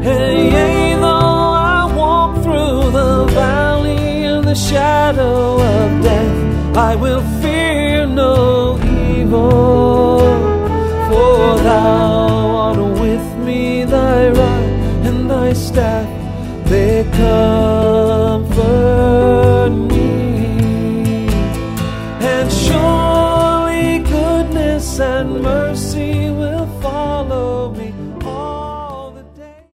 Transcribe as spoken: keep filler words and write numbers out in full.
And yea, though I walk through the valley of the shadow of death, I will fear no evil, for thou art with me, thy rod and thy staff, they comfort me. And surely goodness and mercy